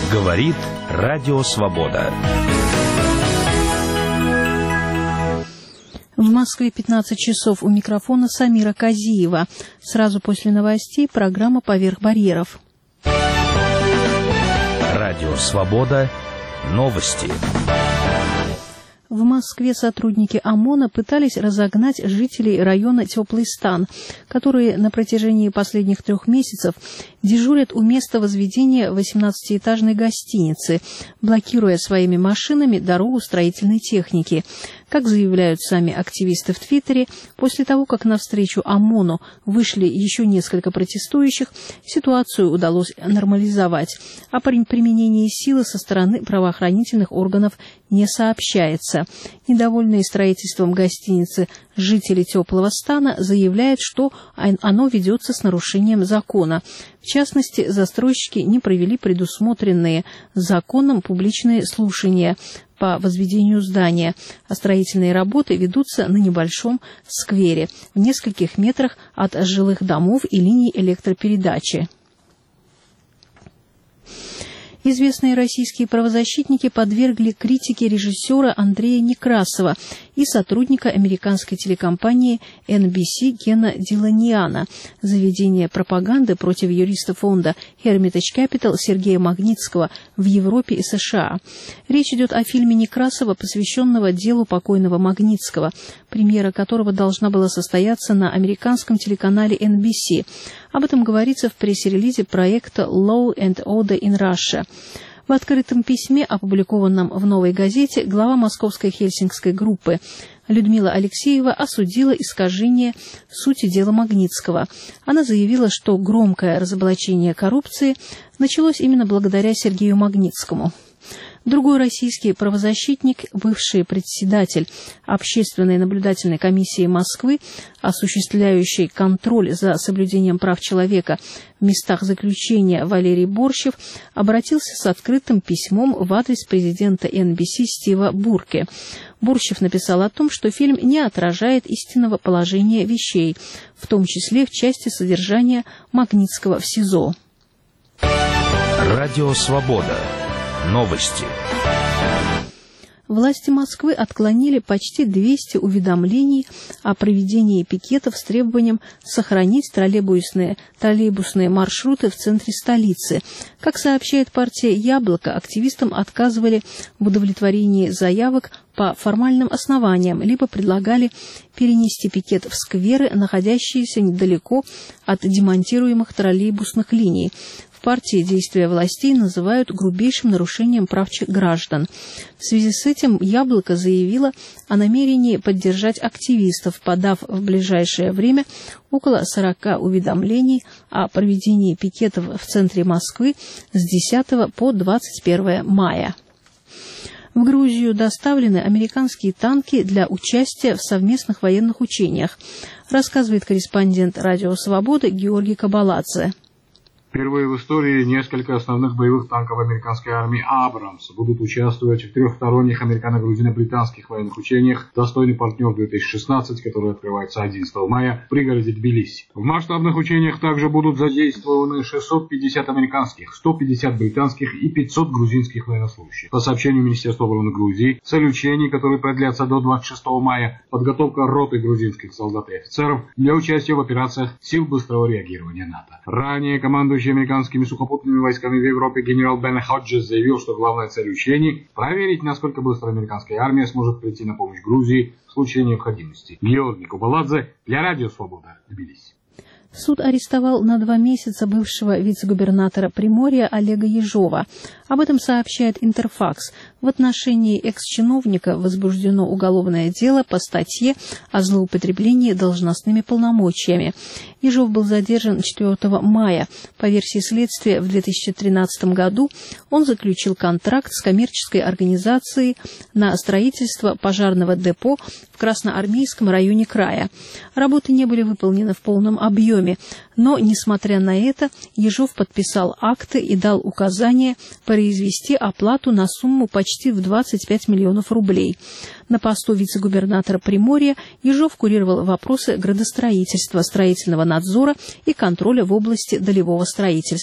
Говорит Радио Свобода. В Москве 15 часов. У микрофона Самира Казиева. Сразу после новостей программа «Поверх барьеров». Радио Свобода. Новости. В Москве сотрудники ОМОНа пытались разогнать жителей района Теплый Стан, которые на протяжении последних 3 месяцев дежурят у места возведения 18-этажной гостиницы, блокируя своими машинами дорогу строительной техники. Как заявляют сами активисты в Твиттере, после того, как навстречу ОМОНу вышли еще несколько протестующих, ситуацию удалось нормализовать, а при применении силы со стороны правоохранительных органов не сообщается. Недовольные строительством гостиницы жители Теплого Стана заявляют, что оно ведется с нарушением закона. В частности, застройщики не провели предусмотренные законом публичные слушания по возведению здания, а строительные работы ведутся на небольшом сквере в нескольких метрах от жилых домов и линий электропередачи. Известные российские правозащитники подвергли критике режиссера Андрея Некрасова и сотрудника американской телекомпании NBC Кена Диланиана за ведение пропаганды против юриста фонда Hermitage Capital Сергея Магнитского в Европе и США. Речь идет о фильме Некрасова, посвященного делу покойного Магнитского, премьера которого должна была состояться на американском телеканале NBC. Об этом говорится в пресс-релизе проекта Law and Order in Russia. В открытом письме, опубликованном в «Новой газете», глава московской хельсинкской группы Людмила Алексеева осудила искажение сути дела Магнитского. Она заявила, что громкое разоблачение коррупции началось именно благодаря Сергею Магнитскому. Другой российский правозащитник, бывший председатель Общественной наблюдательной комиссии Москвы, осуществляющий контроль за соблюдением прав человека в местах заключения, Валерий Борщев, обратился с открытым письмом в адрес президента NBC Стива Бурке. Борщев написал о том, что фильм не отражает истинного положения вещей, в том числе в части содержания Магнитского в СИЗО. Радио Свобода. Новости. Власти Москвы отклонили почти 200 уведомлений о проведении пикетов с требованием сохранить троллейбусные маршруты в центре столицы. Как сообщает партия «Яблоко», активистам отказывали в удовлетворении заявок по формальным основаниям, либо предлагали перенести пикет в скверы, находящиеся недалеко от демонтируемых троллейбусных линий. В партии действия властей называют грубейшим нарушением прав граждан. В связи с этим «Яблоко» заявило о намерении поддержать активистов, подав в ближайшее время около 40 уведомлений о проведении пикетов в центре Москвы с 10 по 21 мая. В Грузию доставлены американские танки для участия в совместных военных учениях, рассказывает корреспондент «Радио Свобода» Георгий Кабаладзе. Впервые в истории несколько основных боевых танков американской армии «Абрамс» будут участвовать в трехсторонних американо-грузино-британских военных учениях «Достойный партнер-2016», которые открываются 11 мая в пригороде Тбилиси. В масштабных учениях также будут задействованы 650 американских, 150 британских и 500 грузинских военнослужащих. По сообщению Министерства обороны Грузии, цель учений, которые продлятся до 26 мая, подготовка роты грузинских солдат и офицеров для участия в операциях сил быстрого реагирования НАТО. Ранее командующий американскими сухопутными войсками в Европе генерал Бен Ходжес заявил, что главная цель учений – проверить, насколько быстро американская армия сможет прийти на помощь Грузии в случае необходимости. Георгий Кабаладзе для Радио Свобода, Тбилиси. Суд арестовал на 2 месяца бывшего вице-губернатора Приморья Олега Ежова. Об этом сообщает Интерфакс. В отношении экс-чиновника возбуждено уголовное дело по статье о злоупотреблении должностными полномочиями. Ежов был задержан 4 мая. По версии следствия, в 2013 году он заключил контракт с коммерческой организацией на строительство пожарного депо в Красноармейском районе края. Работы не были выполнены в полном объеме, но, несмотря на это, Ежов подписал акты и дал указание произвести оплату на сумму почти в 25 миллионов рублей. На посту вице-губернатора Приморья Ежов курировал вопросы градостроительства, строительного надзора и контроля в области долевого строительства.